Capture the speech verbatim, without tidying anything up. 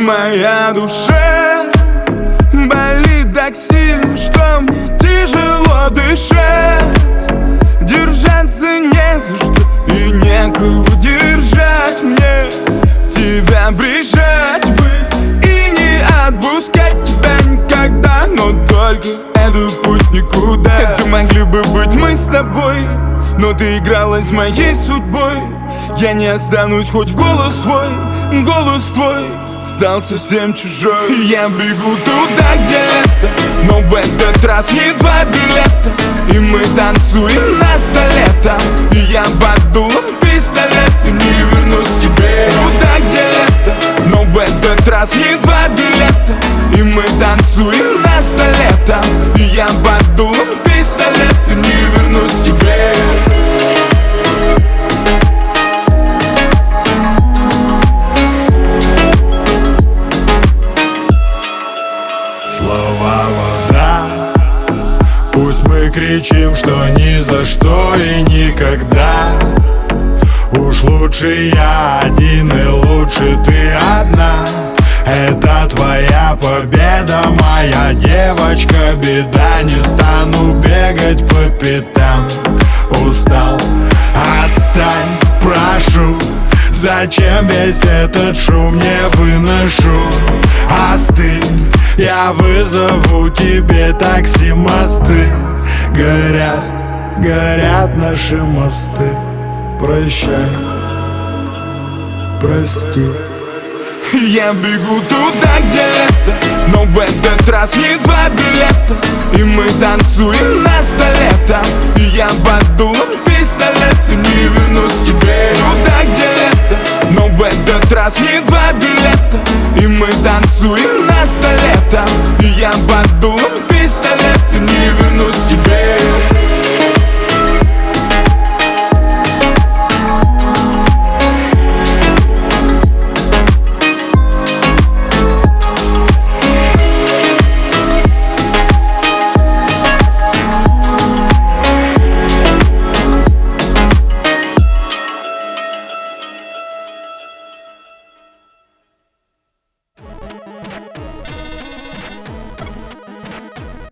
Моя душа болит так сильно, что мне тяжело дышать. Держаться не за что и некого держать мне. Тебя прижать бы и не отпускать тебя никогда. Но только этот путь никуда. Это могли бы быть мы с тобой, но ты игралась моей судьбой. Я не останусь, хоть в голос твой, голос твой стал совсем чужой. Я бегу туда, где лето, но в этот раз не два билета. И мы танцуем на столе там, и я под дулом пистолета не вернусь к тебе. Туда, где лето, но в этот раз не два билета. И мы танцуем на столе там, и я под дулом пистолета не вернусь к тебе. Слова вода. Пусть мы кричим, что ни за что и никогда. Уж лучше я один и лучше ты одна. Это твоя победа, моя девочка, беда. Не стану бегать по пятам. Устал, отстань, прошу. Зачем весь этот шум, не выношу. Остынь, я вызову тебе такси. Мосты горят, горят наши мосты. Прощай, прости. Я бегу туда, где лето, но в этот раз не два билета. И мы танцуем на столе там, и я под дулом пистолета не вернусь к тебе. Туда, где лето, но в этот раз не два билета. И мы танцуем на столе там, и я под дулом пистолета не вернусь к тебе.